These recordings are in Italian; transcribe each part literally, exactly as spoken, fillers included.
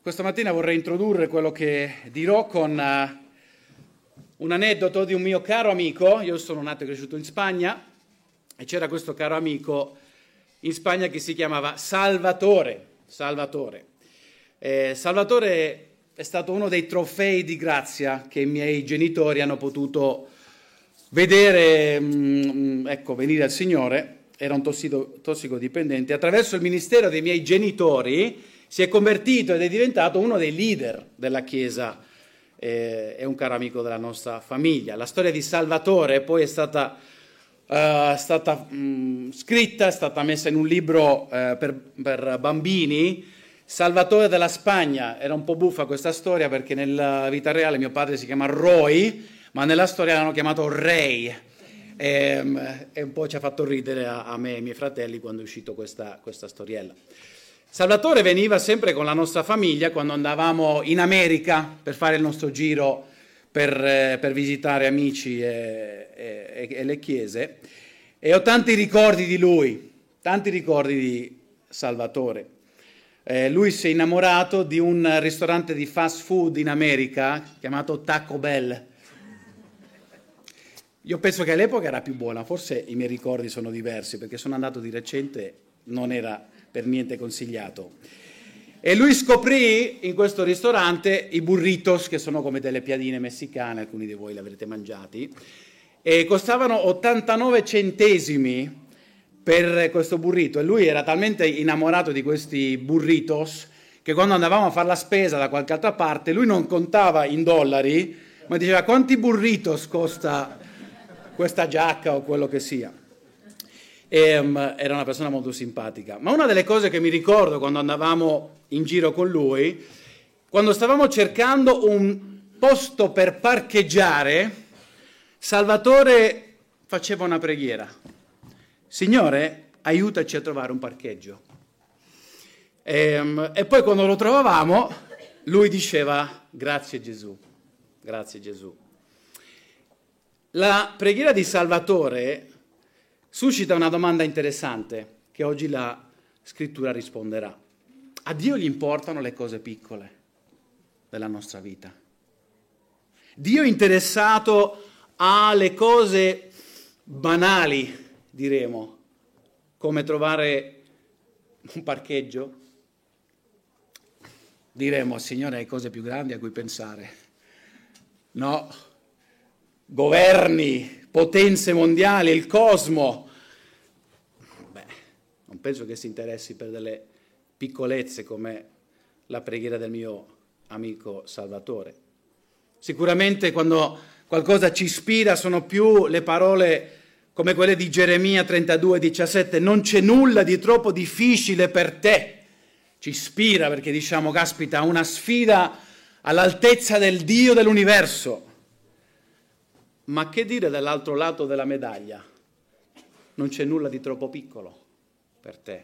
Questa mattina vorrei introdurre quello che dirò con uh, un aneddoto di un mio caro amico. Io sono nato e cresciuto in Spagna e c'era questo caro amico in Spagna che si chiamava Salvatore. Salvatore. Eh, Salvatore è stato uno dei trofei di grazia che i miei genitori hanno potuto vedere, mh, ecco, venire al Signore. Era un tossico, tossicodipendente. Attraverso il ministero dei miei genitori si è convertito ed è diventato uno dei leader della Chiesa, eh, è un caro amico della nostra famiglia. La storia di Salvatore poi è stata, uh, stata mh, scritta, è stata messa in un libro uh, per, per bambini, Salvatore della Spagna. Era un po' buffa questa storia perché nella vita reale mio padre si chiama Roy, ma nella storia l'hanno chiamato Ray. E, e un po' ci ha fatto ridere a, a me e ai miei fratelli quando è uscito questa, questa storiella. Salvatore veniva sempre con la nostra famiglia quando andavamo in America per fare il nostro giro per, eh, per visitare amici e, e, e le chiese, e ho tanti ricordi di lui, tanti ricordi di Salvatore. Eh, lui si è innamorato di un ristorante di fast food in America chiamato Taco Bell. Io penso che all'epoca era più buona, forse i miei ricordi sono diversi perché sono andato di recente, non era per niente consigliato. E lui scoprì in questo ristorante i burritos, che sono come delle piadine messicane, alcuni di voi li avrete mangiati, e costavano ottantanove centesimi per questo burrito. E lui era talmente innamorato di questi burritos che quando andavamo a fare la spesa da qualche altra parte, lui non contava in dollari, ma diceva quanti burritos costa questa giacca o quello che sia. E, um, era una persona molto simpatica. Ma una delle cose che mi ricordo quando andavamo in giro con lui, quando stavamo cercando un posto per parcheggiare, Salvatore faceva una preghiera: Signore, aiutaci a trovare un parcheggio. E, um, e poi quando lo trovavamo, lui diceva grazie Gesù, grazie Gesù. La preghiera di Salvatore suscita una domanda interessante che oggi la scrittura risponderà. A Dio gli importano le cose piccole della nostra vita. Dio è interessato alle cose banali, diremo, come trovare un parcheggio. Diremo, Signore, hai cose più grandi a cui pensare. No, governi, potenze mondiali, il cosmo. Beh, non penso che si interessi per delle piccolezze come la preghiera del mio amico Salvatore. Sicuramente quando qualcosa ci ispira sono più le parole come quelle di Geremia trentadue diciassette: non c'è nulla di troppo difficile per te. Ci ispira perché diciamo, caspita, una sfida all'altezza del Dio dell'universo. Ma che dire dall'altro lato della medaglia? Non c'è nulla di troppo piccolo per te.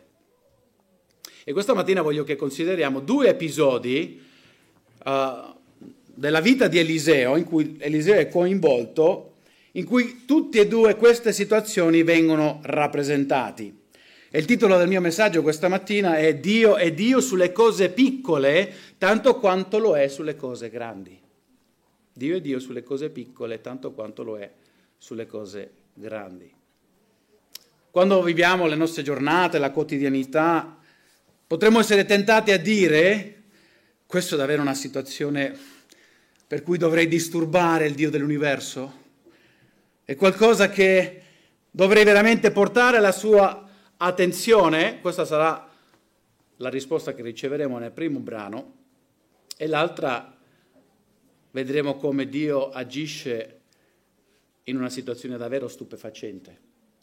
E questa mattina voglio che consideriamo due episodi uh, della vita di Eliseo, in cui Eliseo è coinvolto, in cui tutte e due queste situazioni vengono rappresentati. E il titolo del mio messaggio questa mattina è Dio è Dio sulle cose piccole, tanto quanto lo è sulle cose grandi. Dio è Dio sulle cose piccole, tanto quanto lo è sulle cose grandi. Quando viviamo le nostre giornate, la quotidianità, potremmo essere tentati a dire: questo è davvero una situazione per cui dovrei disturbare il Dio dell'universo? È qualcosa che dovrei veramente portare la sua attenzione? Questa sarà la risposta che riceveremo nel primo brano, e l'altra vedremo come Dio agisce in una situazione davvero stupefacente.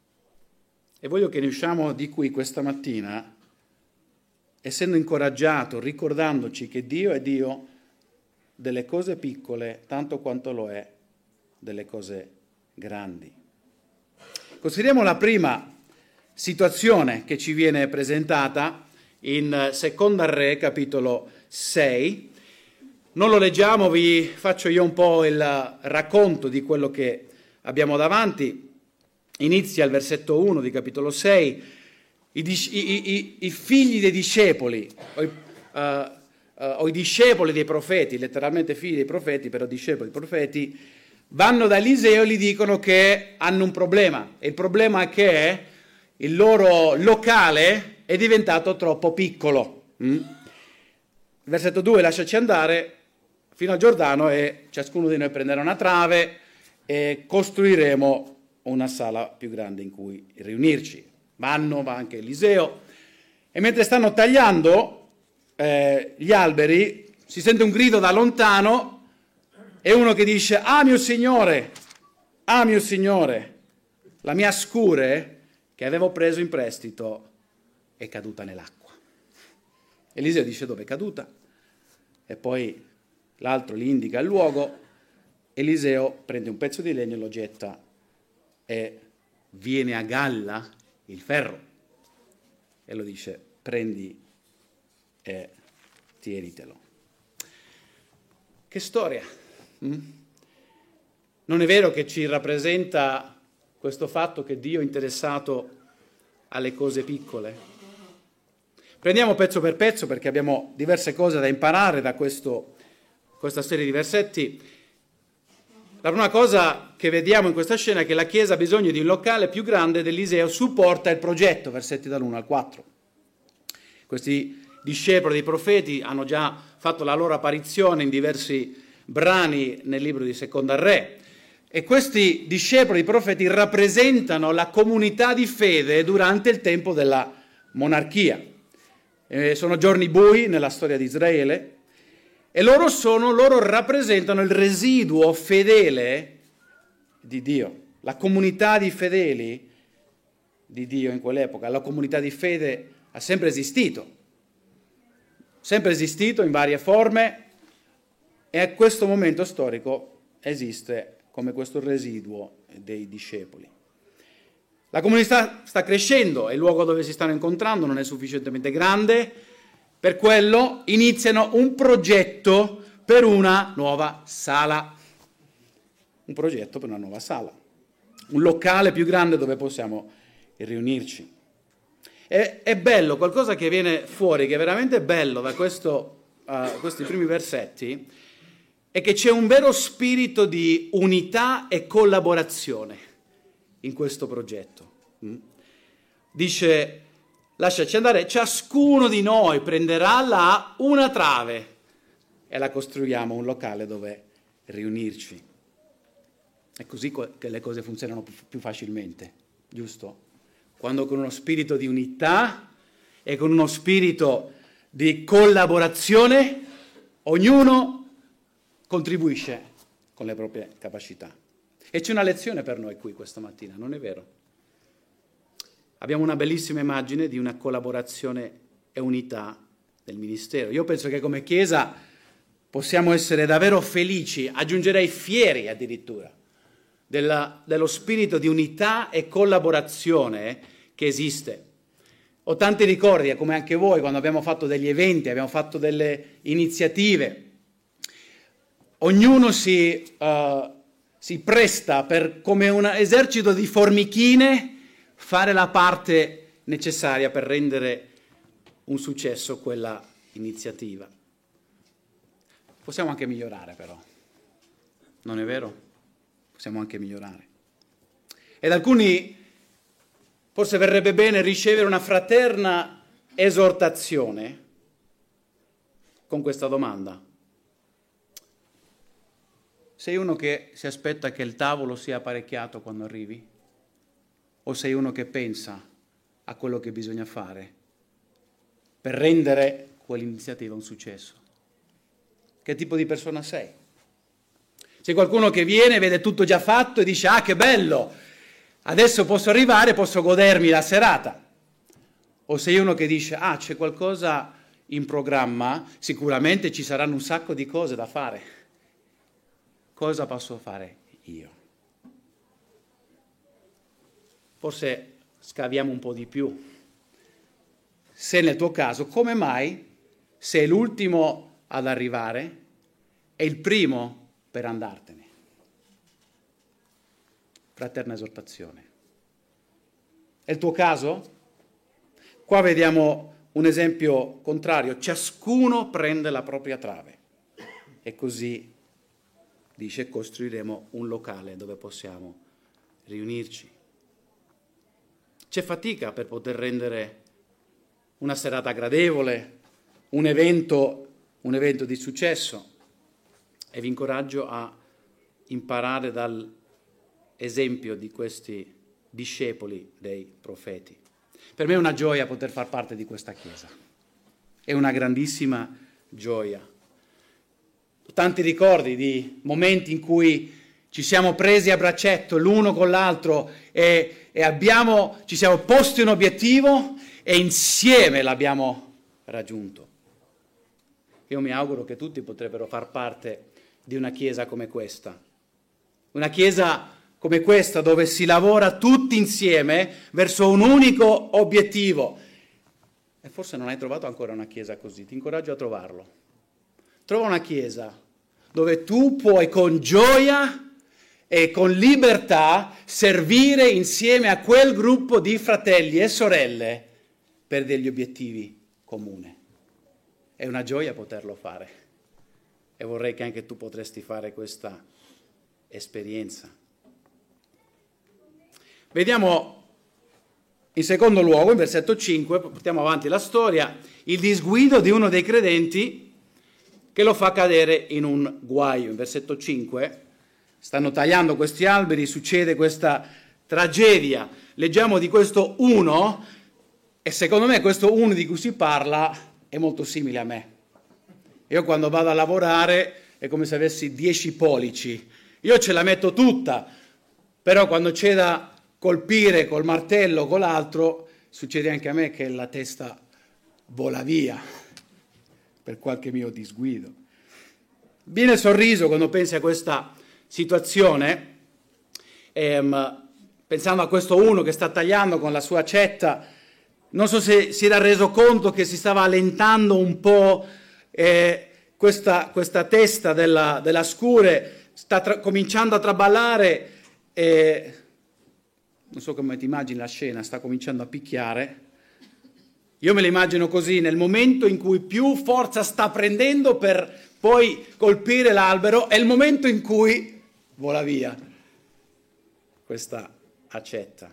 E voglio che ne usciamo di qui questa mattina essendo incoraggiato, ricordandoci che Dio è Dio delle cose piccole tanto quanto lo è delle cose grandi. Consideriamo la prima situazione che ci viene presentata in Seconda Re, capitolo sei. Non lo leggiamo, vi faccio io un po' il racconto di quello che abbiamo davanti. Inizia il versetto uno di capitolo sei. I, i, i, i figli dei discepoli, uh, uh, o i discepoli dei profeti, letteralmente figli dei profeti, però discepoli dei profeti, vanno da Eliseo e gli dicono che hanno un problema. E il problema è che il loro locale è diventato troppo piccolo. Mm? Versetto due, lasciaci andare fino al Giordano e ciascuno di noi prenderà una trave e costruiremo una sala più grande in cui riunirci. Vanno, va anche Eliseo, e mentre stanno tagliando eh, gli alberi si sente un grido da lontano e uno che dice: ah mio signore, ah mio signore, la mia scure che avevo preso in prestito è caduta nell'acqua. Eliseo dice: dove è caduta? E poi l'altro gli indica il luogo. Eliseo prende un pezzo di legno e lo getta e viene a galla il ferro e lo dice: prendi e tienitelo. Che storia! Mm? Non è vero che ci rappresenta questo fatto che Dio è interessato alle cose piccole? Prendiamo pezzo per pezzo perché abbiamo diverse cose da imparare da questo, questa serie di versetti. La prima cosa che vediamo in questa scena è che la Chiesa ha bisogno di un locale più grande. Eliseo supporta il progetto, versetti dall'uno al quattro. Questi discepoli dei profeti hanno già fatto la loro apparizione in diversi brani nel libro di Seconda Re, e questi discepoli dei profeti rappresentano la comunità di fede durante il tempo della monarchia. Eh, sono giorni bui nella storia di Israele, e loro sono, loro rappresentano il residuo fedele di Dio, la comunità di fedeli di Dio in quell'epoca. La comunità di fede ha sempre esistito, sempre esistito in varie forme, e a questo momento storico esiste come questo residuo dei discepoli. La comunità sta crescendo e il luogo dove si stanno incontrando non è sufficientemente grande. Per quello iniziano un progetto per una nuova sala. Un progetto per una nuova sala. Un locale più grande dove possiamo riunirci. È, è bello, qualcosa che viene fuori, che è veramente bello da questo, uh, questi primi versetti, è che c'è un vero spirito di unità e collaborazione in questo progetto. Mm? Dice: lasciaci andare, ciascuno di noi prenderà là una trave e la costruiamo un locale dove riunirci. È così che le cose funzionano più facilmente, giusto? Quando con uno spirito di unità e con uno spirito di collaborazione ognuno contribuisce con le proprie capacità. E c'è una lezione per noi qui questa mattina, non è vero? Abbiamo una bellissima immagine di una collaborazione e unità del ministero. Io penso che come Chiesa possiamo essere davvero felici, aggiungerei fieri addirittura, della, dello spirito di unità e collaborazione che esiste. Ho tanti ricordi, come anche voi, quando abbiamo fatto degli eventi, abbiamo fatto delle iniziative. Ognuno si, uh, si presta per, come un esercito di formichine, fare la parte necessaria per rendere un successo quella iniziativa. Possiamo anche migliorare però, non è vero? Possiamo anche migliorare. Ed alcuni forse verrebbe bene ricevere una fraterna esortazione con questa domanda. Sei uno che si aspetta che il tavolo sia apparecchiato quando arrivi? O sei uno che pensa a quello che bisogna fare per rendere quell'iniziativa un successo? Che tipo di persona sei? Sei qualcuno che viene, vede tutto già fatto e dice: ah, che bello, adesso posso arrivare, posso godermi la serata. O sei uno che dice: ah, c'è qualcosa in programma, sicuramente ci saranno un sacco di cose da fare. Cosa posso fare io? Forse scaviamo un po' di più. Se nel tuo caso, come mai sei l'ultimo ad arrivare e il primo per andartene? Fraterna esortazione. È il tuo caso? Qua vediamo un esempio contrario: ciascuno prende la propria trave. E così, dice, costruiremo un locale dove possiamo riunirci. C'è fatica per poter rendere una serata gradevole, un evento, un evento di successo, e vi incoraggio a imparare dall'esempio di questi discepoli dei profeti. Per me è una gioia poter far parte di questa Chiesa, è una grandissima gioia. Tanti ricordi di momenti in cui ci siamo presi a braccetto l'uno con l'altro e, e abbiamo, ci siamo posti un obiettivo e insieme l'abbiamo raggiunto. Io mi auguro che tutti potrebbero far parte di una Chiesa come questa, una Chiesa come questa dove si lavora tutti insieme verso un unico obiettivo. E forse non hai trovato ancora una Chiesa così, ti incoraggio a trovarlo. Trova una Chiesa dove tu puoi con gioia e con libertà servire insieme a quel gruppo di fratelli e sorelle per degli obiettivi comuni. È una gioia poterlo fare e vorrei che anche tu potresti fare questa esperienza. Vediamo in secondo luogo, in versetto cinque, portiamo avanti la storia, il disguido di uno dei credenti che lo fa cadere in un guaio. In versetto cinque stanno tagliando questi alberi, succede questa tragedia. Leggiamo di questo uno e secondo me questo uno di cui si parla è molto simile a me. Io quando vado a lavorare è come se avessi dieci pollici. Io ce la metto tutta, però quando c'è da colpire col martello o con l'altro, succede anche a me che la testa vola via per qualche mio disguido. Viene il sorriso quando pensi a questa situazione, ehm, pensando a questo uno che sta tagliando con la sua accetta. Non so se si era reso conto che si stava allentando un po' eh, questa, questa testa della, della scure, sta tra- cominciando a traballare e non so come ti immagini la scena, sta cominciando a picchiare. Io me la immagino così, nel momento in cui più forza sta prendendo per poi colpire l'albero, è il momento in cui vola via questa accetta.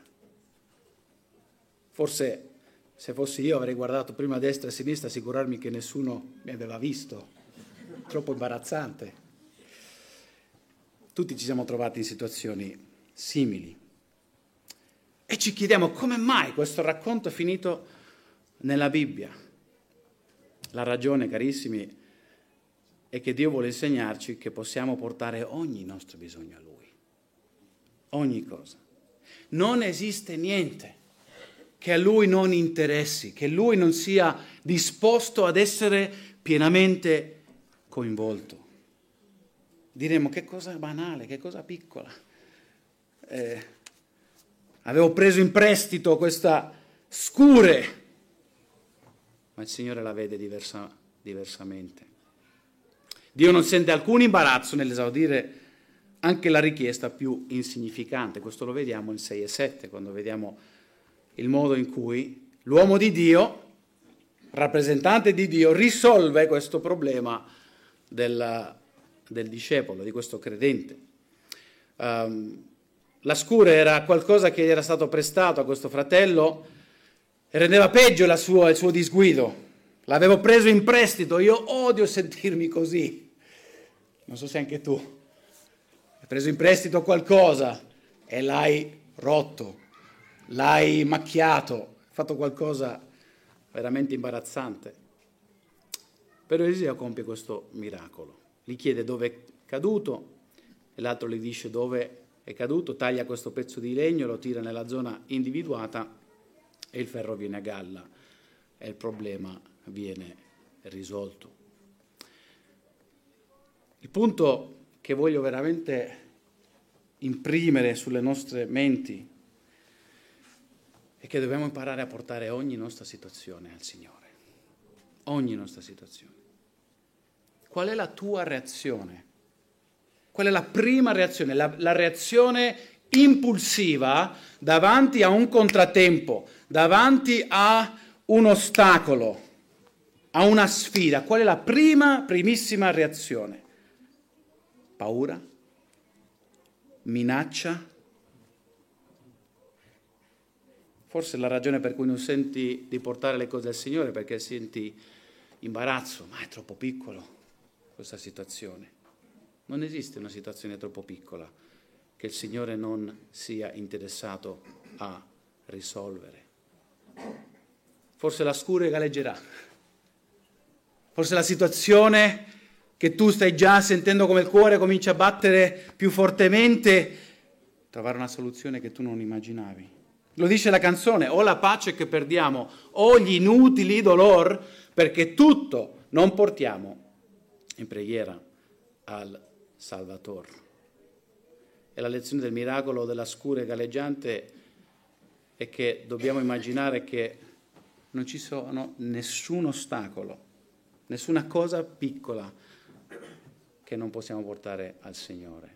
Forse se fossi io avrei guardato prima a destra e a sinistra, assicurarmi che nessuno mi aveva visto. Troppo imbarazzante. Tutti ci siamo trovati in situazioni simili. E ci chiediamo come mai questo racconto è finito nella Bibbia. La ragione, carissimi, è che Dio vuole insegnarci che possiamo portare ogni nostro bisogno a Lui. Ogni cosa. Non esiste niente che a Lui non interessi, che Lui non sia disposto ad essere pienamente coinvolto. Diremo che cosa banale, che cosa piccola. Eh, avevo preso in prestito questa scure, ma il Signore la vede diversa, diversamente. Dio non sente alcun imbarazzo nell'esaudire anche la richiesta più insignificante. Questo lo vediamo in sei e sette, quando vediamo il modo in cui l'uomo di Dio, rappresentante di Dio, risolve questo problema del, del discepolo, di questo credente. Um, la scure era qualcosa che era stato prestato a questo fratello e rendeva peggio la sua, il suo disguido. L'avevo preso in prestito, io odio sentirmi così. Non so se anche tu hai preso in prestito qualcosa e l'hai rotto, l'hai macchiato, hai fatto qualcosa veramente imbarazzante. Però Eliseo compie questo miracolo. Gli chiede dove è caduto e l'altro gli dice dove è caduto, taglia questo pezzo di legno, lo tira nella zona individuata e il ferro viene a galla e il problema viene risolto. Il punto che voglio veramente imprimere sulle nostre menti è che dobbiamo imparare a portare ogni nostra situazione al Signore. Ogni nostra situazione. Qual è la tua reazione? Qual è la prima reazione? La, la reazione impulsiva davanti a un contrattempo, davanti a un ostacolo, a una sfida, qual è la prima, primissima reazione? Paura? Minaccia? Forse la ragione per cui non senti di portare le cose al Signore è perché senti imbarazzo, ma è troppo piccolo questa situazione. Non esiste una situazione troppo piccola che il Signore non sia interessato a risolvere. Forse la scure galleggerà, forse la situazione che tu stai già sentendo come il cuore comincia a battere più fortemente, trovare una soluzione che tu non immaginavi. Lo dice la canzone, o la pace che perdiamo, o gli inutili dolor, perché tutto non portiamo in preghiera al Salvatore. E la lezione del miracolo della scure galleggiante è che dobbiamo immaginare che non ci sono nessun ostacolo, nessuna cosa piccola che non possiamo portare al Signore.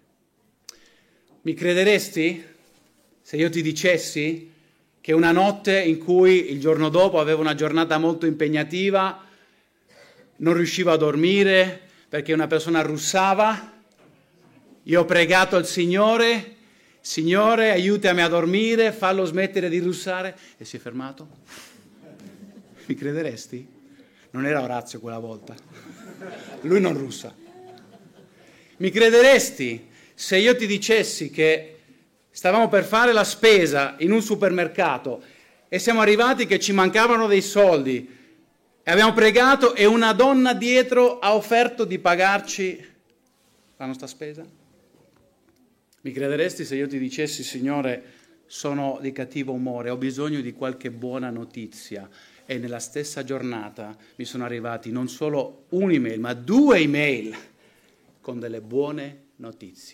Mi crederesti se io ti dicessi che una notte in cui il giorno dopo avevo una giornata molto impegnativa, non riuscivo a dormire perché una persona russava, io ho pregato al Signore, Signore aiutami a dormire, fallo smettere di russare, e si è fermato? Mi crederesti? Non era Orazio quella volta, lui non russa. Mi crederesti se io ti dicessi che stavamo per fare la spesa in un supermercato e siamo arrivati che ci mancavano dei soldi e abbiamo pregato e una donna dietro ha offerto di pagarci la nostra spesa? Mi crederesti se io ti dicessi, Signore, sono di cattivo umore, ho bisogno di qualche buona notizia, e nella stessa giornata mi sono arrivati non solo un'email, ma due email con delle buone notizie.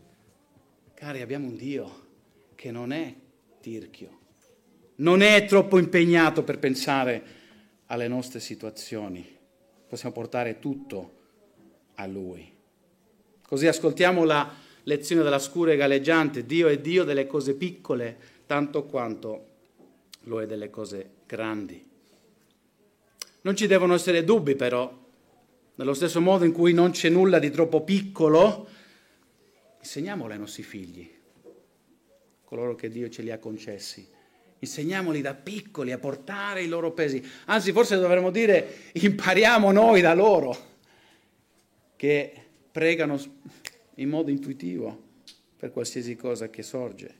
Cari, abbiamo un Dio che non è tirchio, non è troppo impegnato per pensare alle nostre situazioni. Possiamo portare tutto a Lui. Così ascoltiamo la lezione della scure galleggiante. Dio è Dio delle cose piccole, tanto quanto lo è delle cose grandi. Non ci devono essere dubbi, però, nello stesso modo in cui non c'è nulla di troppo piccolo, insegniamolo ai nostri figli, coloro che Dio ce li ha concessi. Insegniamoli da piccoli a portare i loro pesi. Anzi, forse dovremmo dire, impariamo noi da loro, che pregano in modo intuitivo per qualsiasi cosa che sorge.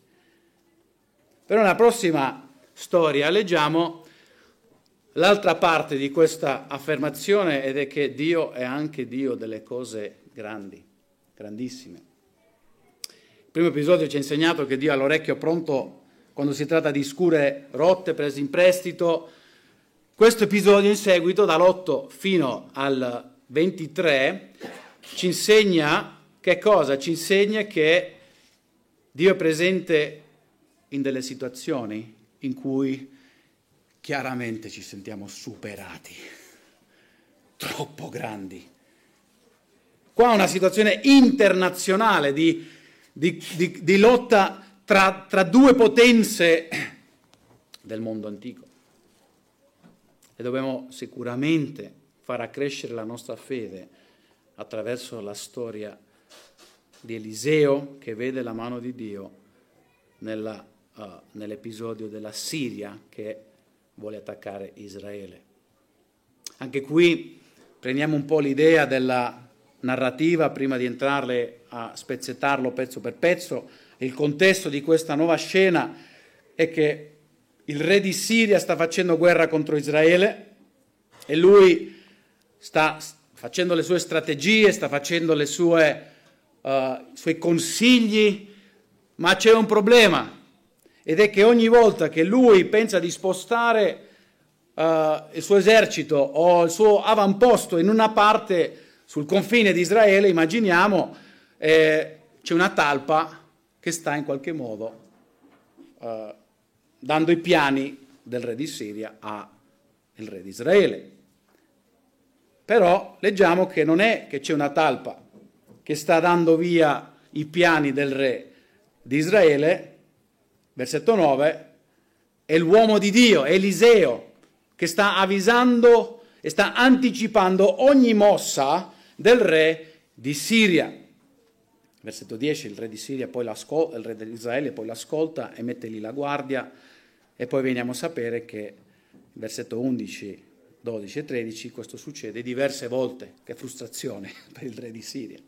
Però nella prossima storia leggiamo l'altra parte di questa affermazione, ed è che Dio è anche Dio delle cose grandi, grandissime. Il primo episodio ci ha insegnato che Dio ha l'orecchio pronto quando si tratta di scure rotte, prese in prestito. Questo episodio in seguito, dall'otto fino al ventitré, ci insegna che cosa? Ci insegna che Dio è presente in delle situazioni in cui chiaramente ci sentiamo superati, troppo grandi. Qua è una situazione internazionale di, di, di, di lotta tra, tra due potenze del mondo antico. E dobbiamo sicuramente far accrescere la nostra fede attraverso la storia di Eliseo, che vede la mano di Dio nella, uh, nell'episodio della Siria che vuole attaccare Israele. Anche qui prendiamo un po' l'idea della narrativa prima di entrare a spezzettarlo pezzo per pezzo. Il contesto di questa nuova scena è che il re di Siria sta facendo guerra contro Israele e lui sta facendo le sue strategie, sta facendo le sue, uh, i suoi consigli, ma c'è un problema. Ed è che ogni volta che lui pensa di spostare uh, il suo esercito o il suo avamposto in una parte sul confine di Israele, immaginiamo, eh, c'è una talpa che sta in qualche modo uh, dando i piani del re di Siria al re di Israele. Però leggiamo che non è che c'è una talpa che sta dando via i piani del re di Israele. Versetto nove, è l'uomo di Dio, Eliseo, che sta avvisando e sta anticipando ogni mossa del re di Siria. Versetto dieci, il re di Siria, poi il re di Israele poi l'ascolta e mette lì la guardia, e poi veniamo a sapere che versetto undici, dodici e tredici questo succede diverse volte. Che frustrazione per il re di Siria.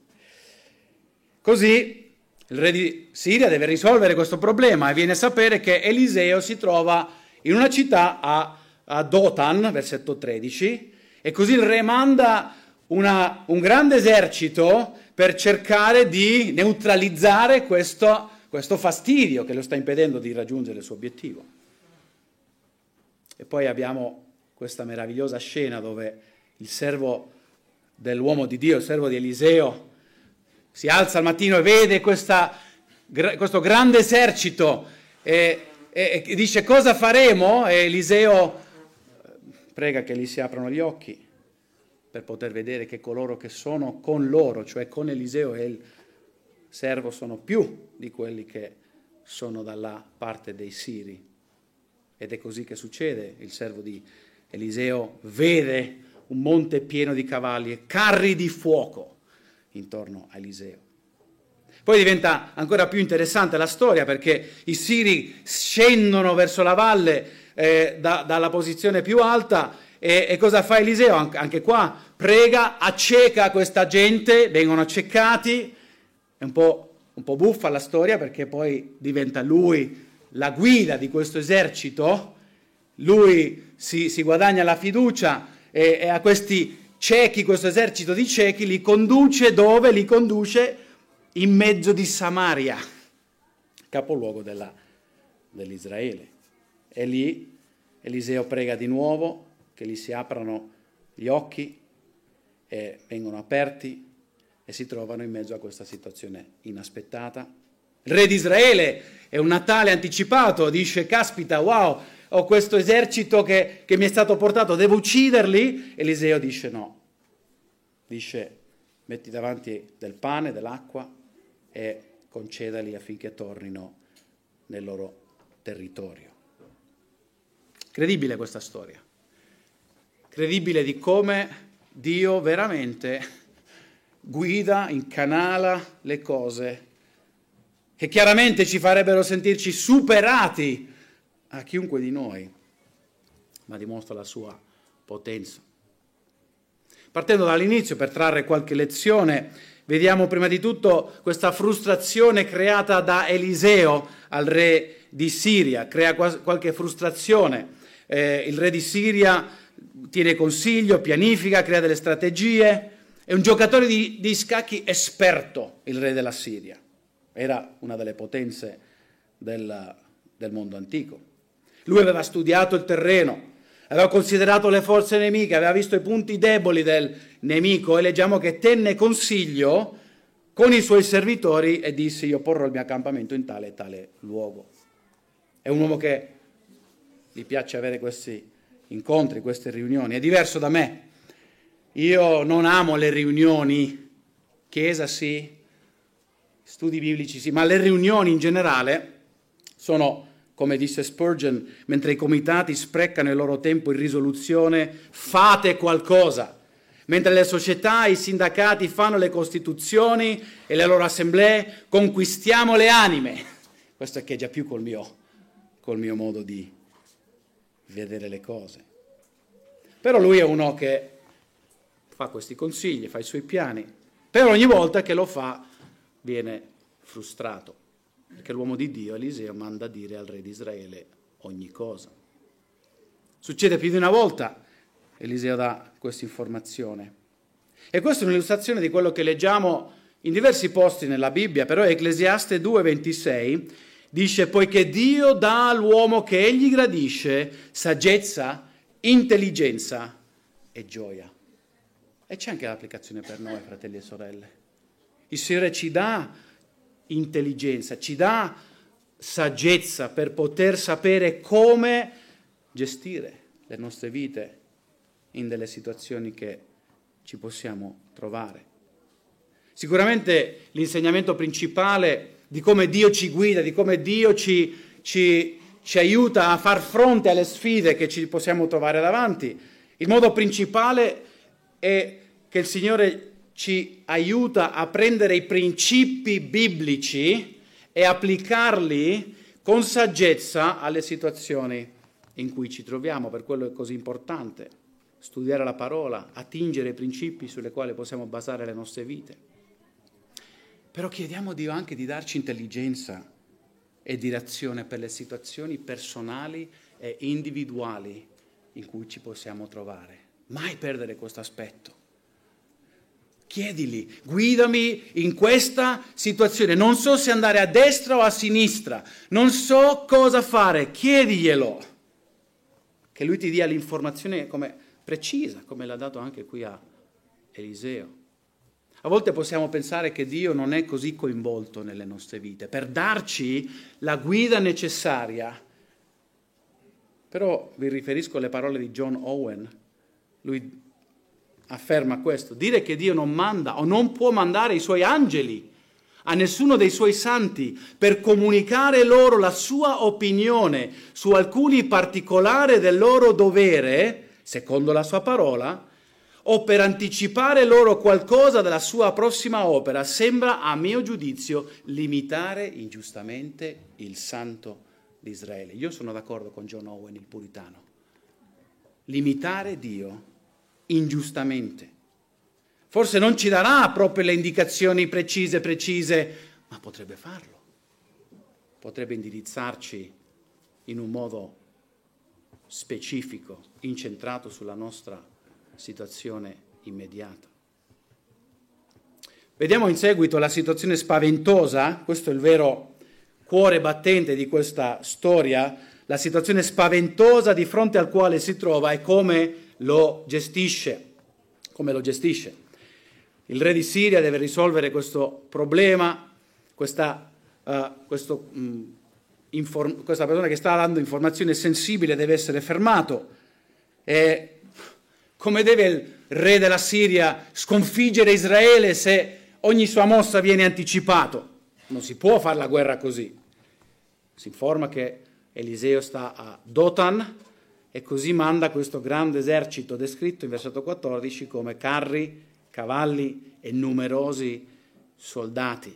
Così il re di Siria deve risolvere questo problema e viene a sapere che Eliseo si trova in una città a, a Dotan, versetto tredici, e così il re manda una, un grande esercito per cercare di neutralizzare questo, questo fastidio che lo sta impedendo di raggiungere il suo obiettivo. E poi abbiamo questa meravigliosa scena dove il servo dell'uomo di Dio, il servo di Eliseo, si alza al mattino e vede questa, questo grande esercito e, e, e dice: cosa faremo? E Eliseo prega che gli si aprano gli occhi per poter vedere che coloro che sono con loro, cioè con Eliseo e il servo, sono più di quelli che sono dalla parte dei Siri. Ed è così che succede. Il servo di Eliseo vede un monte pieno di cavalli e carri di fuoco intorno a Eliseo. Poi diventa ancora più interessante la storia, perché i Siri scendono verso la valle eh, da, dalla posizione più alta e, e cosa fa Eliseo? Anche, anche qua prega, acceca questa gente, vengono accecati. È un po', un po' buffa la storia, perché poi diventa lui la guida di questo esercito, lui si, si guadagna la fiducia e, e a questi ciechi, questo esercito di ciechi, li conduce dove? Li conduce in mezzo di Samaria, capoluogo della, dell'Israele. E lì Eliseo prega di nuovo che gli si aprano gli occhi e vengono aperti e si trovano in mezzo a questa situazione inaspettata. Il re di Israele è un Natale anticipato, dice: caspita, wow, ho questo esercito che, che mi è stato portato, devo ucciderli? Eliseo dice no, dice: metti davanti del pane, dell'acqua e concedali affinché tornino nel loro territorio. Credibile questa storia, credibile di come Dio veramente guida, incanala le cose che chiaramente ci farebbero sentirci superati a chiunque di noi, ma dimostra la sua potenza. Partendo dall'inizio, per trarre qualche lezione, vediamo prima di tutto questa frustrazione creata da Eliseo al re di Siria. Crea qualche frustrazione. Eh, il re di Siria tiene consiglio, pianifica, crea delle strategie. È un giocatore di, di scacchi esperto, il re della Siria. Era una delle potenze del, del mondo antico. Lui aveva studiato il terreno, aveva considerato le forze nemiche, aveva visto i punti deboli del nemico e leggiamo che tenne consiglio con i suoi servitori e disse: io porrò il mio accampamento in tale e tale luogo. È un uomo che gli piace avere questi incontri, queste riunioni. È diverso da me. Io non amo le riunioni, chiesa sì, studi biblici sì, ma le riunioni in generale sono, come disse Spurgeon, mentre i comitati sprecano il loro tempo in risoluzione, fate qualcosa. Mentre le società, i sindacati fanno le costituzioni e le loro assemblee, conquistiamo le anime. Questo echeggia più col mio, col mio modo di vedere le cose. Però lui è uno che fa questi consigli, fa i suoi piani, però ogni volta che lo fa viene frustrato, perché l'uomo di Dio, Eliseo, manda a dire al re di Israele ogni cosa. Succede più di una volta, Eliseo dà questa informazione. E questa è un'illustrazione di quello che leggiamo in diversi posti nella Bibbia, però Ecclesiaste due ventisei dice: poiché Dio dà all'uomo che egli gradisce saggezza, intelligenza e gioia. E c'è anche l'applicazione per noi, fratelli e sorelle. Il Signore ci dà intelligenza, ci dà saggezza per poter sapere come gestire le nostre vite in delle situazioni che ci possiamo trovare. Sicuramente l'insegnamento principale di come Dio ci guida, di come Dio ci, ci, ci aiuta a far fronte alle sfide che ci possiamo trovare davanti. Il modo principale è che il Signore ci aiuta a prendere i principi biblici e applicarli con saggezza alle situazioni in cui ci troviamo. Per quello è così importante studiare la parola, attingere i principi sulle quali possiamo basare le nostre vite. Però chiediamo a Dio anche di darci intelligenza e direzione per le situazioni personali e individuali in cui ci possiamo trovare. Mai perdere questo aspetto. Chiedili, guidami in questa situazione, non so se andare a destra o a sinistra, non so cosa fare, chiediglielo, che lui ti dia l'informazione come precisa, come l'ha dato anche qui a Eliseo. A volte possiamo pensare che Dio non è così coinvolto nelle nostre vite, per darci la guida necessaria. Però vi riferisco alle parole di John Owen, lui afferma questo: dire che Dio non manda o non può mandare i suoi angeli a nessuno dei suoi santi per comunicare loro la sua opinione su alcuni particolari del loro dovere, secondo la sua parola, o per anticipare loro qualcosa della sua prossima opera, sembra, a mio giudizio, limitare ingiustamente il Santo di Israele. Io sono d'accordo con John Owen, il puritano. Limitare Dio ingiustamente. Forse non ci darà proprio le indicazioni precise, precise, ma potrebbe farlo. Potrebbe indirizzarci in un modo specifico, incentrato sulla nostra situazione immediata. Vediamo in seguito la situazione spaventosa, questo è il vero cuore battente di questa storia, la situazione spaventosa di fronte al quale si trova e come lo gestisce, come lo gestisce. Il re di Siria deve risolvere questo problema, questa, uh, questo, mh, inform- questa persona che sta dando informazione sensibile deve essere fermato. E come deve il re della Siria sconfiggere Israele se ogni sua mossa viene anticipato? Non si può fare la guerra così. Si informa che Eliseo sta a Dotan e così manda questo grande esercito descritto in versetto quattordici come carri, cavalli e numerosi soldati.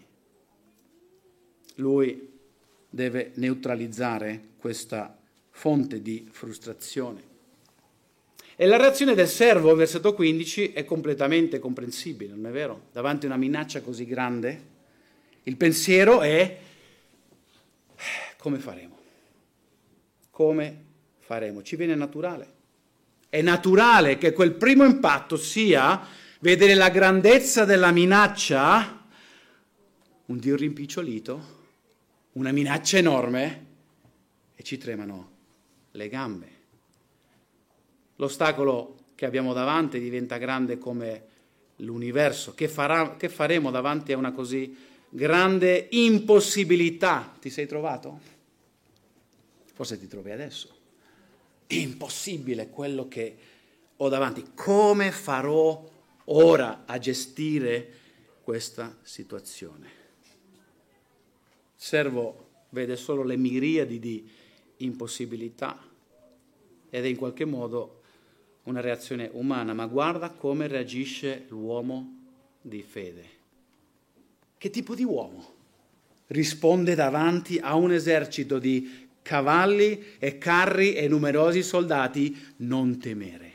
Lui deve neutralizzare questa fonte di frustrazione. E la reazione del servo, versetto quindici, è completamente comprensibile, non è vero? Davanti a una minaccia così grande, il pensiero è: come faremo? Come faremo? Ci viene naturale. È naturale che quel primo impatto sia vedere la grandezza della minaccia, un Dio rimpicciolito, una minaccia enorme, e ci tremano le gambe. L'ostacolo che abbiamo davanti diventa grande come l'universo. Che, farà, che faremo davanti a una così grande impossibilità? Ti sei trovato? Forse ti trovi adesso. Impossibile quello che ho davanti. Come farò ora a gestire questa situazione? Il servo vede solo le miriadi di impossibilità ed è in qualche modo una reazione umana, ma guarda come reagisce l'uomo di fede. Che tipo di uomo risponde davanti a un esercito di cavalli e carri e numerosi soldati? Non temere.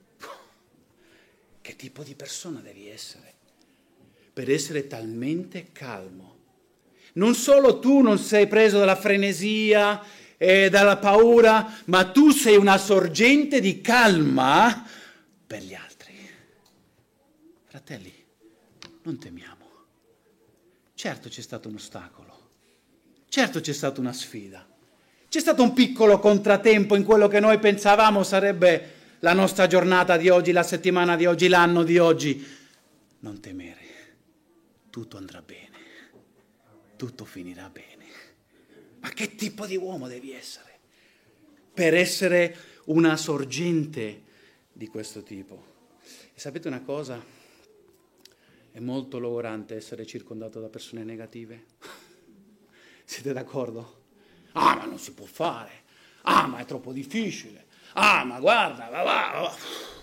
Che tipo di persona devi essere per essere talmente calmo? Non solo tu non sei preso dalla frenesia e dalla paura, ma tu sei una sorgente di calma per gli altri. Fratelli, non temiamo. Certo c'è stato un ostacolo, certo c'è stata una sfida, c'è stato un piccolo contrattempo in quello che noi pensavamo sarebbe la nostra giornata di oggi, la settimana di oggi, l'anno di oggi. Non temere, tutto andrà bene, tutto finirà bene. Ma che tipo di uomo devi essere per essere una sorgente di questo tipo? E sapete una cosa? È molto logorante essere circondato da persone negative. Siete d'accordo? Ah, ma non si può fare. Ah, ma è troppo difficile. Ah, ma guarda, va, va, va.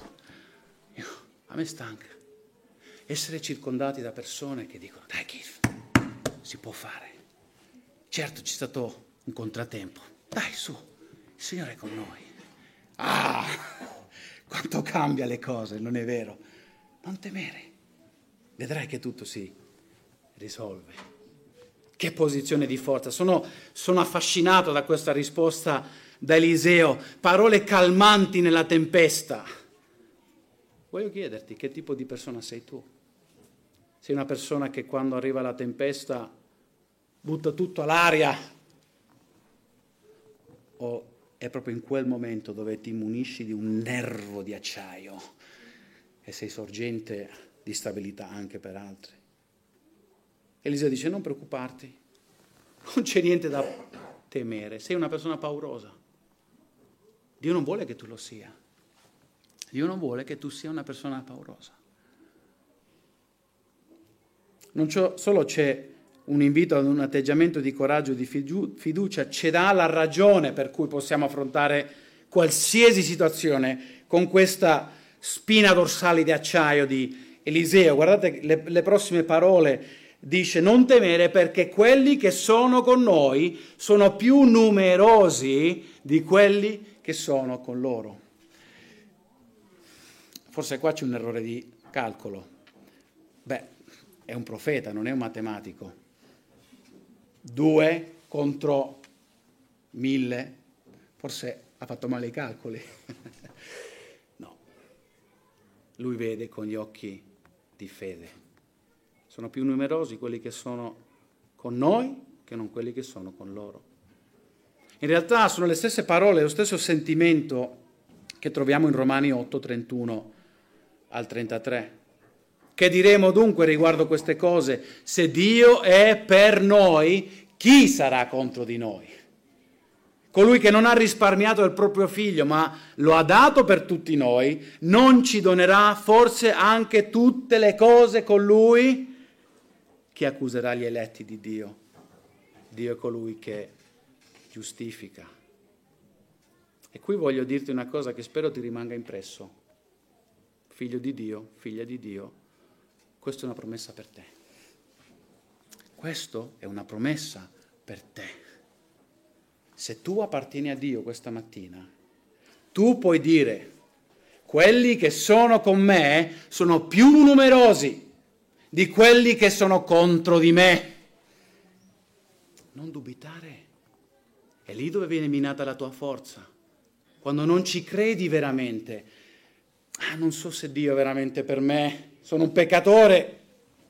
A me stanca essere circondati da persone che dicono, dai Keith, si può fare. Certo c'è stato un contrattempo. Dai, su, il Signore è con noi. Ah, quanto cambia le cose, non è vero? Non temere. Vedrai che tutto si risolve. Che posizione di forza. Sono, sono affascinato da questa risposta da Eliseo. Parole calmanti nella tempesta. Voglio chiederti che tipo di persona sei tu? Sei una persona che quando arriva la tempesta butta tutto all'aria? O è proprio in quel momento dove ti munisci di un nervo di acciaio e sei sorgente di stabilità anche per altri? Eliseo dice, non preoccuparti, non c'è niente da temere, sei una persona paurosa. Dio non vuole che tu lo sia. Dio non vuole che tu sia una persona paurosa. Non c'è, solo c'è un invito ad un atteggiamento di coraggio, di fiducia, ci dà la ragione per cui possiamo affrontare qualsiasi situazione con questa spina dorsale di acciaio di Eliseo. Guardate le, le prossime parole, dice non temere perché quelli che sono con noi sono più numerosi di quelli che sono con loro. Forse qua c'è un errore di calcolo. Beh, è un profeta, non è un matematico. Due contro mille, forse ha fatto male i calcoli. No, lui vede con gli occhi di fede. Sono più numerosi quelli che sono con noi che non quelli che sono con loro. In realtà sono le stesse parole, lo stesso sentimento che troviamo in Romani otto, trentuno al trentatré. Che diremo dunque riguardo queste cose? Se Dio è per noi, chi sarà contro di noi? Colui che non ha risparmiato il proprio figlio, ma lo ha dato per tutti noi, non ci donerà forse anche tutte le cose con lui? Chi accuserà gli eletti di Dio? Dio è colui che giustifica. E qui voglio dirti una cosa che spero ti rimanga impresso. Figlio di Dio, figlia di Dio, questa è una promessa per te. Questo è una promessa per te. Se tu appartieni a Dio questa mattina, tu puoi dire, quelli che sono con me sono più numerosi di quelli che sono contro di me. Non dubitare. È lì dove viene minata la tua forza. Quando non ci credi veramente. Ah, non so se Dio è veramente per me, sono un peccatore.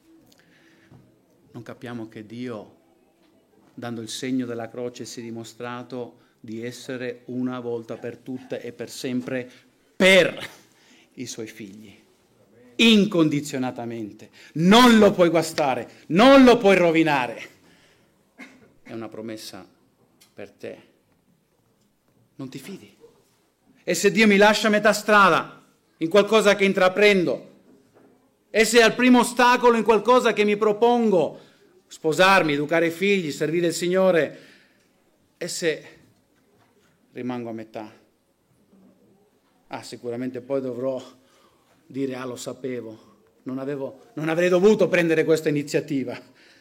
Non capiamo che Dio, dando il segno della croce, si è dimostrato di essere una volta per tutte e per sempre per i suoi figli. Incondizionatamente. Non lo puoi guastare, non lo puoi rovinare. È una promessa per te. Non ti fidi. E se Dio mi lascia a metà strada in qualcosa che intraprendo, e se al primo ostacolo in qualcosa che mi propongo, sposarmi, educare i figli, servire il Signore, e se rimango a metà, ah, sicuramente poi dovrò dire, ah, lo sapevo, non avevo, non avrei dovuto prendere questa iniziativa.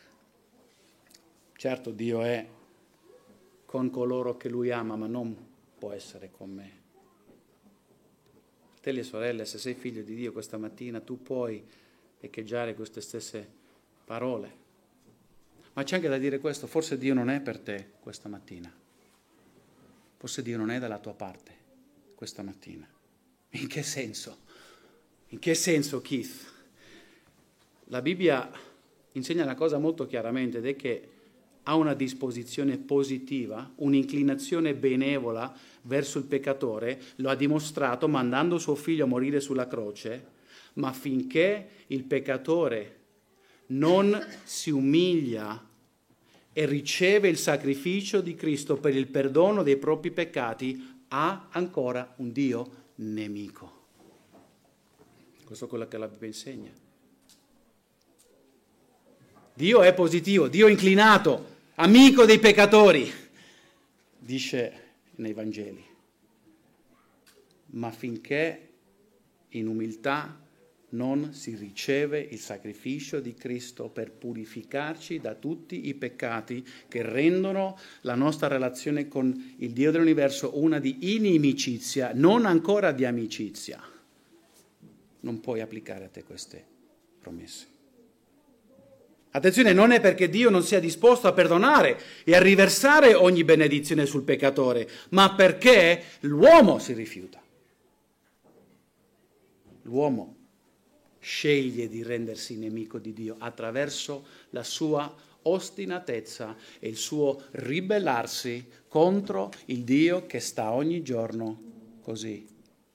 Certo, Dio è con coloro che Lui ama, ma non può essere con me. Fratelli e sorelle, se sei figlio di Dio questa mattina, tu puoi echeggiare queste stesse parole. Ma c'è anche da dire questo, forse Dio non è per te questa mattina. Forse Dio non è dalla tua parte questa mattina. In che senso? In che senso, Keith? La Bibbia insegna una cosa molto chiaramente, ed è che ha una disposizione positiva, un'inclinazione benevola verso il peccatore, lo ha dimostrato mandando suo figlio a morire sulla croce, ma finché il peccatore non si umilia e riceve il sacrificio di Cristo per il perdono dei propri peccati, ha ancora un Dio nemico. Questo è quello che la Bibbia insegna. Dio è positivo, Dio è inclinato, amico dei peccatori, dice nei Vangeli, ma finché in umiltà non si riceve il sacrificio di Cristo per purificarci da tutti i peccati che rendono la nostra relazione con il Dio dell'universo una di inimicizia, non ancora di amicizia. Non puoi applicare a te queste promesse. Attenzione, non è perché Dio non sia disposto a perdonare e a riversare ogni benedizione sul peccatore, ma perché l'uomo si rifiuta. L'uomo sceglie di rendersi nemico di Dio attraverso la sua ostinatezza e il suo ribellarsi contro il Dio che sta ogni giorno così.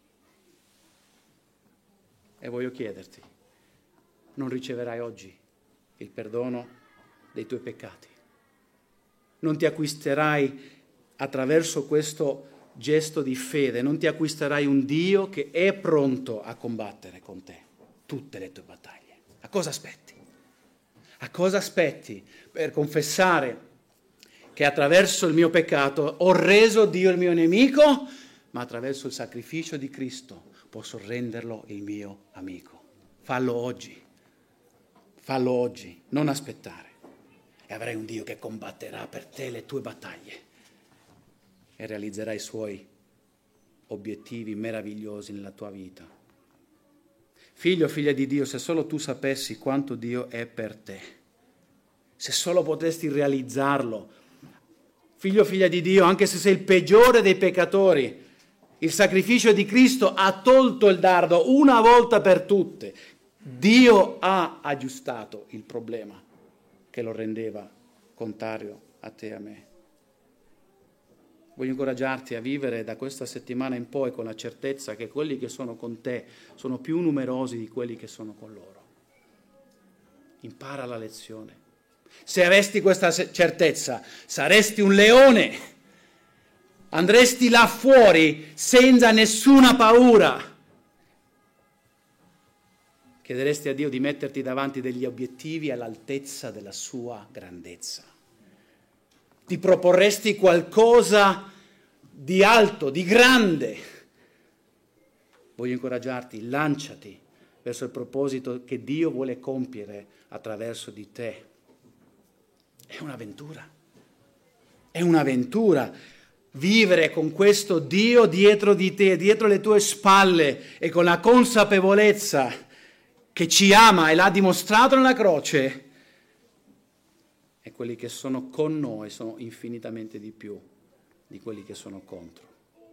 E voglio chiederti, non riceverai oggi il perdono dei tuoi peccati? Non ti acquisterai attraverso questo gesto di fede, non ti acquisterai un Dio che è pronto a combattere con te tutte le tue battaglie? A cosa aspetti? A cosa aspetti per confessare che attraverso il mio peccato ho reso Dio il mio nemico, ma attraverso il sacrificio di Cristo posso renderlo il mio amico? Fallo oggi, fallo oggi, non aspettare. E avrai un Dio che combatterà per te le tue battaglie e realizzerà i suoi obiettivi meravigliosi nella tua vita. Figlio, figlia di Dio, se solo tu sapessi quanto Dio è per te, se solo potessi realizzarlo. Figlio, figlia di Dio, anche se sei il peggiore dei peccatori, il sacrificio di Cristo ha tolto il dardo una volta per tutte. Dio ha aggiustato il problema che lo rendeva contrario a te e a me. Voglio incoraggiarti a vivere da questa settimana in poi con la certezza che quelli che sono con te sono più numerosi di quelli che sono con loro. Impara la lezione. Se avesti questa certezza, saresti un leone. Andresti là fuori senza nessuna paura. Chiederesti a Dio di metterti davanti degli obiettivi all'altezza della sua grandezza. Ti proporresti qualcosa di alto, di grande. Voglio incoraggiarti, lanciati verso il proposito che Dio vuole compiere attraverso di te. È un'avventura. È un'avventura vivere con questo Dio dietro di te, dietro le tue spalle e con la consapevolezza che ci ama e l'ha dimostrato nella croce. E quelli che sono con noi sono infinitamente di più di quelli che sono contro.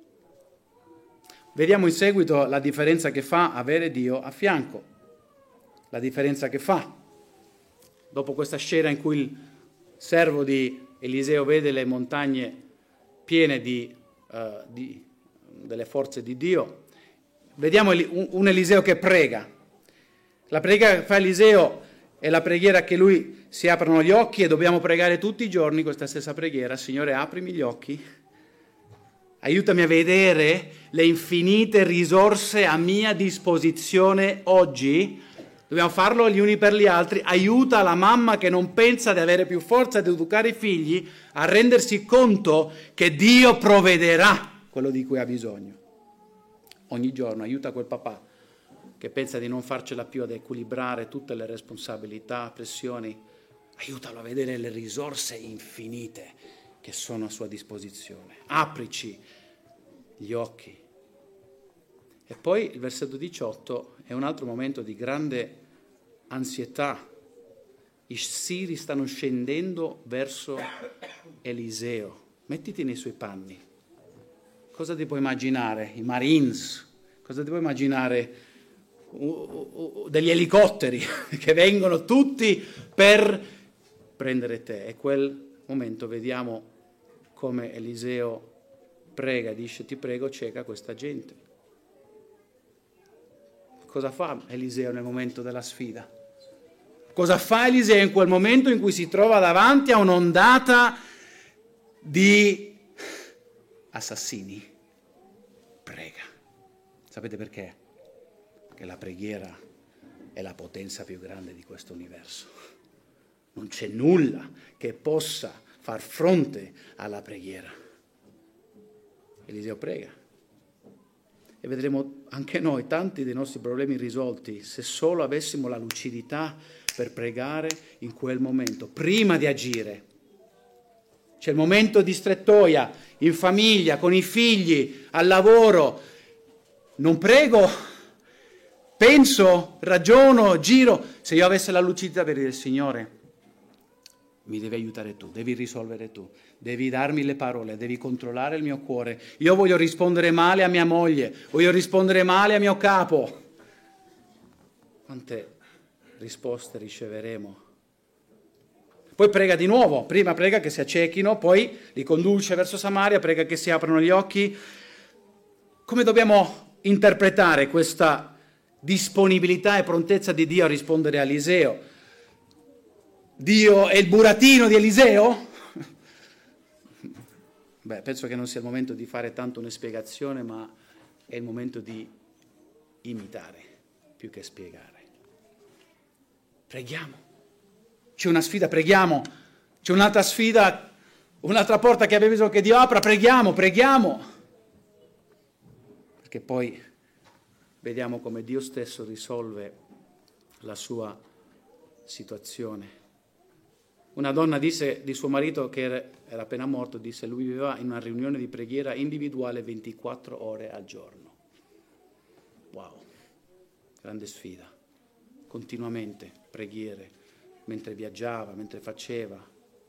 Vediamo in seguito la differenza che fa avere Dio a fianco. La differenza che fa. Dopo questa scena in cui il servo di Eliseo vede le montagne piene di, uh, di, delle forze di Dio, vediamo un, un Eliseo che prega. La preghiera che fa Eliseo è la preghiera che lui si aprono gli occhi, e dobbiamo pregare tutti i giorni questa stessa preghiera. Signore, aprimi gli occhi, aiutami a vedere le infinite risorse a mia disposizione oggi. Dobbiamo farlo gli uni per gli altri. Aiuta la mamma che non pensa di avere più forza di educare i figli a rendersi conto che Dio provvederà quello di cui ha bisogno. Ogni giorno aiuta quel papà che pensa di non farcela più ad equilibrare tutte le responsabilità, pressioni. Aiutalo a vedere le risorse infinite che sono a sua disposizione. Aprici gli occhi. E poi il versetto diciotto è un altro momento di grande ansietà. I siri stanno scendendo verso Eliseo. Mettiti nei suoi panni. Cosa ti puoi immaginare? I Marines? Cosa ti puoi immaginare? Uh, uh, uh, degli elicotteri che vengono tutti per prendere te. E quel momento vediamo come Eliseo prega, dice: ti prego, cieca questa gente. Cosa fa Eliseo nel momento della sfida? Cosa fa Eliseo in quel momento in cui si trova davanti a un'ondata di assassini? Prega. Sapete perché? Perché la preghiera è la potenza più grande di questo universo. Non c'è nulla che possa far fronte alla preghiera. Eliseo prega. E vedremo anche noi tanti dei nostri problemi risolti se solo avessimo la lucidità per pregare in quel momento, prima di agire. C'è il momento di strettoia, in famiglia, con i figli, al lavoro. Non prego, penso, ragiono, giro. Se io avessi la lucidità per dire, Signore, mi devi aiutare tu, devi risolvere tu, devi darmi le parole, devi controllare il mio cuore. Io voglio rispondere male a mia moglie, voglio rispondere male a mio capo. Quante risposte riceveremo? Poi prega di nuovo, prima prega che si accechino, poi li conduce verso Samaria, prega che si aprano gli occhi. Come dobbiamo interpretare questa disponibilità e prontezza di Dio a rispondere a Eliseo? Dio è il burattino di Eliseo? Beh, penso che non sia il momento di fare tanto una spiegazione, ma è il momento di imitare più che spiegare. Preghiamo. C'è una sfida, preghiamo. C'è un'altra sfida, un'altra porta che abbiamo bisogno che Dio apra, preghiamo, preghiamo. Perché poi vediamo come Dio stesso risolve la sua situazione. Una donna disse di suo marito, che era appena morto, disse lui viveva in una riunione di preghiera individuale ventiquattro ore al giorno. Wow, grande sfida. Continuamente preghiere, mentre viaggiava, mentre faceva.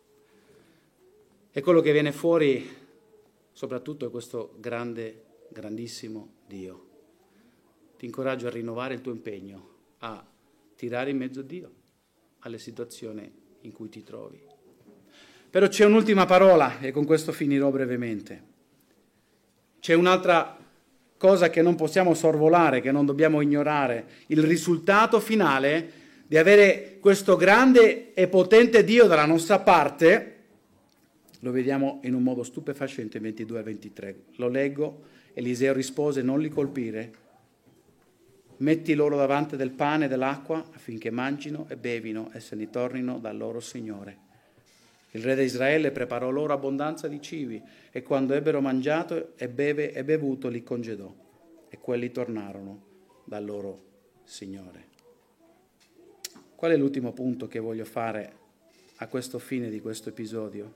E quello che viene fuori soprattutto è questo grande, grandissimo Dio. Ti incoraggio a rinnovare il tuo impegno, a tirare in mezzo a Dio, alle situazioni in cui ti trovi. Però c'è un'ultima parola, e con questo finirò brevemente. C'è un'altra cosa che non possiamo sorvolare, che non dobbiamo ignorare. Il risultato finale di avere questo grande e potente Dio dalla nostra parte, lo vediamo in un modo stupefacente in ventidue a ventitré. Lo leggo. Eliseo rispose, non li colpire, metti loro davanti del pane e dell'acqua affinché mangino e bevino e se ne tornino dal loro Signore. Il re di Israele preparò loro abbondanza di cibi e quando ebbero mangiato e, beve, e bevuto li congedò e quelli tornarono dal loro Signore. Qual è l'ultimo punto che voglio fare a questo fine di questo episodio?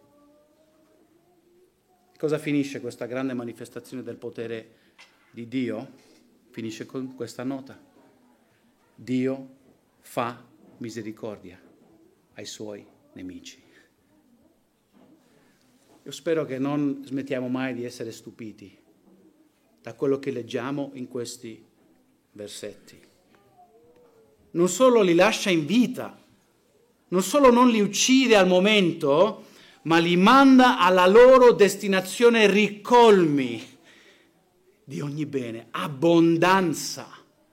Cosa finisce questa grande manifestazione del potere di Dio? Finisce con questa nota. Dio fa misericordia ai suoi nemici. Io spero che non smettiamo mai di essere stupiti da quello che leggiamo in questi versetti. Non solo li lascia in vita, non solo non li uccide al momento, ma li manda alla loro destinazione ricolmi di ogni bene, abbondanza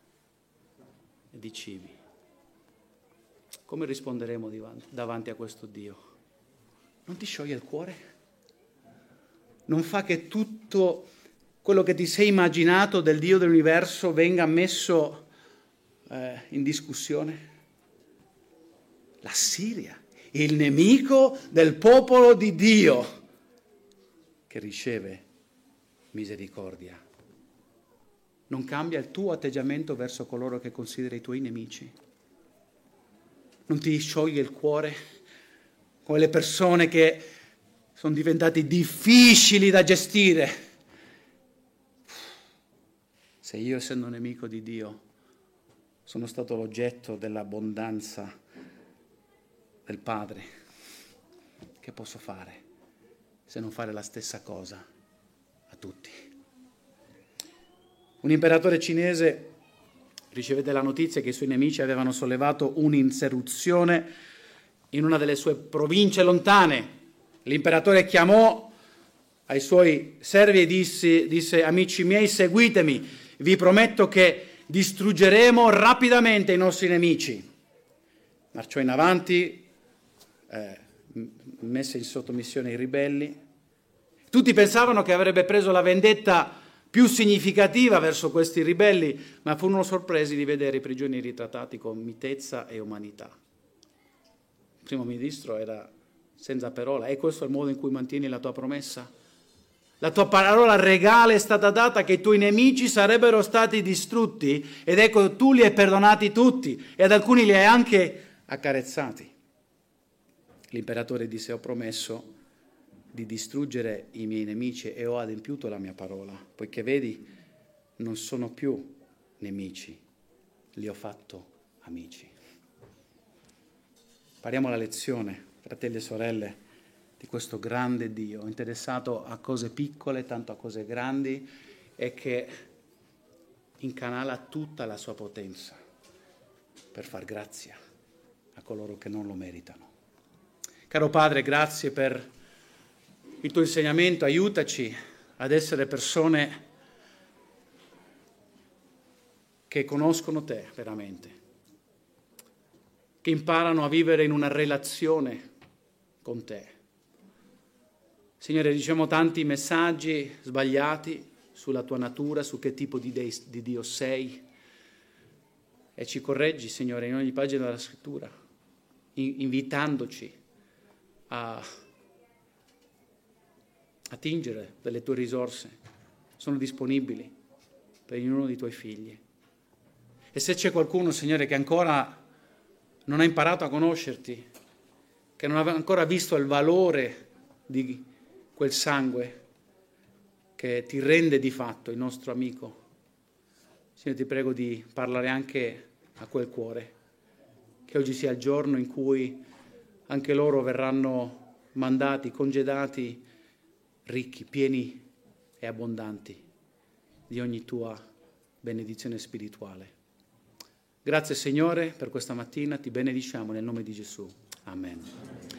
di cibi. Come risponderemo davanti a questo Dio? Non ti scioglie il cuore? Non fa che tutto quello che ti sei immaginato del Dio dell'universo venga messo eh, in discussione? La Siria, il nemico del popolo di Dio, che riceve misericordia. Non cambia il tuo atteggiamento verso coloro che consideri i tuoi nemici? Non ti scioglie il cuore come le persone che sono diventate difficili da gestire? Se io, essendo nemico di Dio, sono stato l'oggetto dell'abbondanza del Padre, che posso fare se non fare la stessa cosa a tutti? Un imperatore cinese ricevette la notizia che i suoi nemici avevano sollevato un'insurrezione in una delle sue province lontane. L'imperatore chiamò ai suoi servi e disse, disse: amici miei, seguitemi, vi prometto che distruggeremo rapidamente i nostri nemici. Marciò in avanti, eh, messe in sottomissione i ribelli. Tutti pensavano che avrebbe preso la vendetta più significativa verso questi ribelli, ma furono sorpresi di vedere i prigionieri trattati con mitezza e umanità. Il primo ministro era senza parola. E questo è il modo in cui mantieni la tua promessa? La tua parola regale è stata data che i tuoi nemici sarebbero stati distrutti ed ecco tu li hai perdonati tutti e ad alcuni li hai anche accarezzati. L'imperatore disse: ho promesso di distruggere i miei nemici e ho adempiuto la mia parola, poiché vedi, non sono più nemici, li ho fatto amici. Pariamo la lezione, fratelli e sorelle, di questo grande Dio, interessato a cose piccole, tanto a cose grandi, e che incanala tutta la sua potenza per far grazia a coloro che non lo meritano. Caro Padre, grazie per il tuo insegnamento, aiutaci ad essere persone che conoscono te veramente, che imparano a vivere in una relazione con te. Signore, riceviamo tanti messaggi sbagliati sulla tua natura, su che tipo di, Dei, di Dio sei, e ci correggi, Signore, in ogni pagina della Scrittura, invitandoci a attingere delle tue risorse. Sono disponibili per ognuno dei tuoi figli. E se c'è qualcuno, Signore, che ancora non ha imparato a conoscerti, che non ha ancora visto il valore di quel sangue che ti rende di fatto il nostro amico, Signore, ti prego di parlare anche a quel cuore, che oggi sia il giorno in cui anche loro verranno mandati, congedati, ricchi, pieni e abbondanti di ogni tua benedizione spirituale. Grazie Signore per questa mattina, ti benediciamo nel nome di Gesù. Amen.